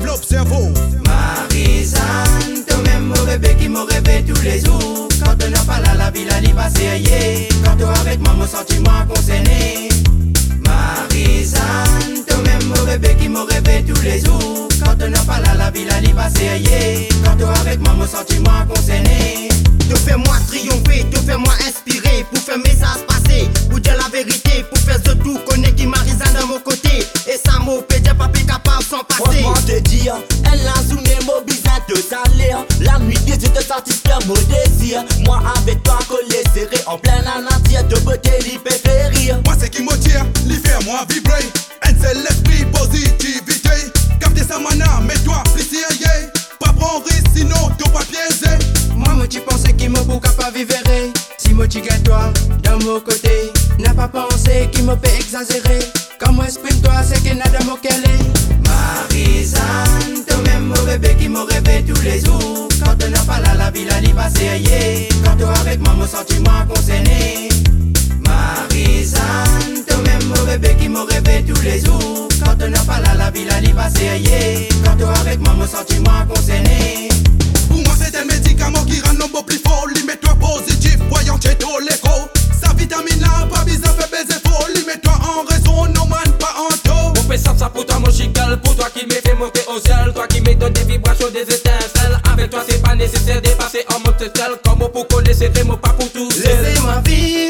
développe cerveau. Marie-Jeanne, toi-même mon bébé qui me rêvé tous les jours. Quand on n'a pas la vie, la vie passe ailleurs. Quand toi avec moi, mon sentiment concerné. Marie-Jeanne, toi-même mon bébé qui me rêvé tous les jours. Quand on n'a pas la vie, la vie passe ailleurs. Quand toi avec moi, mon sentiment concerné. Tu fais-moi triompher, tu fais-moi inspirer. Pour faire message passer, pour dire la vérité. Pour faire ce tout connaît qui Marie-Jeanne de mon côté. Et ça m'a pédé, pas capable sans passer. Franchement te dire, elle a zoomé mon besoin de salaire. La nuit des yeux te satisfaire mon désir. Moi avec toi collé serré en plein entière de beauté l'y fait faire rire. Moi c'est qui me tire, l'y fait moi vibrer. Un seul esprit, positivité. Capter sa mana, mets-toi plaisir. Pas prendre risque sinon t'as pas piégé. Moi tu pensais qu'il me bouca pas vivre. Si moi tu gagnes toi dans mon côté. N'a pas pensé qu'il me peut exagérer. Quand moi exprime-toi c'est qu'il n'a de mon calé. Marie-Jeanne, toi-même mon bébé qui me rêvé tous les jours. Quand on n'a pas la vie, la vie passe ailleurs. Quand toi avec moi, mon sentiment concerné. Marie-Jeanne, toi-même mon bébé qui me rêvé tous les jours. Quand on n'a pas la vie, la vie passe ailleurs. Quand toi avec moi, mon sentiment concerné. Pour moi c'est un médicament qui rend l'homme plus fort. Lui mets-toi positif, voyant chez tout l'écho. Sa vitamine là, pas bizarre, fait baiser faux. Lui mets-toi en raison, non man, pas en taux. Mon père ça pour toi mon chical. Pour toi qui me fait monter au ciel. Toi qui me donne des vibrations, des étincelles. Avec toi c'est pas nécessaire de passer en mode social. Comme pour coller c'est des mots pas pour tous. Laissez-moi vivre,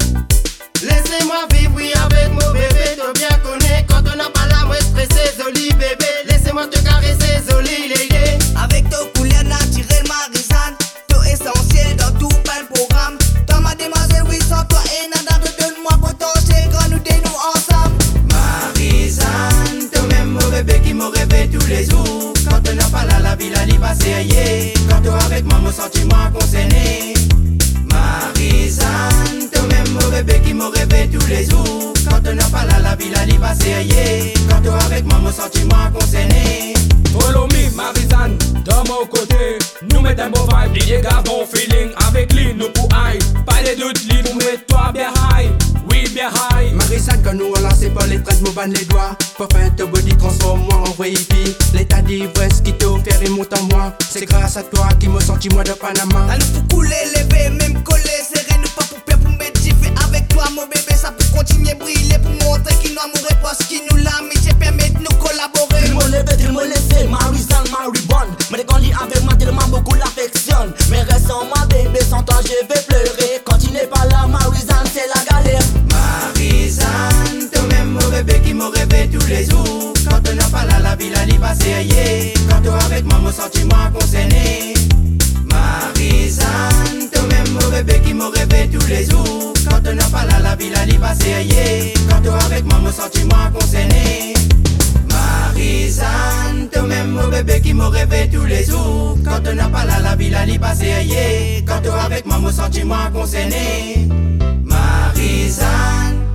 oui avec mon bébé. Tu bien connais quand on n'a pas la moi stressé, joli bébé. Laissez-moi te caresser, joli lady. Avec ton couleur naturelle Marie-Jeanne, tout essentiel dans tout plein programme. Dans ma demoiselle, oui sans toi et nada de donne-moi potentiel. Quand nous nous ensemble. Marie-Jeanne, toi-même mon bébé qui me rêvé tous les jours. Quand on n'a pas la vie, la vie passe ailleurs. Quand toi avec moi, mon sentiment concerné. Marie-Jeanne, toi-même mon bébé qui me rêvé tous les jours. Quand on n'a pas la vie, la vie passe ailleurs. Quand toi avec moi, mon sentiment concerné. Follow me, Marie-Jeanne, de mon côté. Nous mettons bon vibe, il y a bon feeling. Avec lui, nous pour high. Pas les doutes, lui, nous mets-toi bien high. Oui, bien high. Marie-Jeanne, quand nous on lancé par les 13 me bande les doigts. Pour faire te body transforme-moi en vrai hippie. L'état d'ivresse qui t'a offert et monte en moi. C'est grâce à toi qui me sentis moi de Panama. À nous pour couler, lever, même coller, serrer, nous pas pour perdre, pour mettre fait avec toi, mon bébé, ça peut continuer briller pour montrer qu'il nous amoureux parce qu'il nous l'amitié permet de nous collaborer. Il me lever, il me laisser, Marie-Jeanne, Marie-Bonne. Mais quand il est avec moi, tellement beaucoup l'affectionne. Mais reste en ma bébé, sans toi je vais pleurer. Quand il n'est pas là, Marie-Jeanne, c'est la galère. Marie-Jeanne, toi-même mon bébé qui me rêvé tous les jours. Quand on n'a pas la vie, la vie passe ailleurs. Quand toi avec moi, mon sentiment concerné. Marie-Jeanne, toi-même mon bébé qui me rêvé tous les jours. Quand on n'a pas la vie, la vie passe ailleurs. Quand toi avec moi, mon sentiment concerné. Marie-Jeanne, toi-même mon bébé qui me rêvé tous les jours. Quand on n'a pas la vie, la vie passe ailleurs. Quand toi avec moi, mon sentiment concerné. Marie-Jeanne.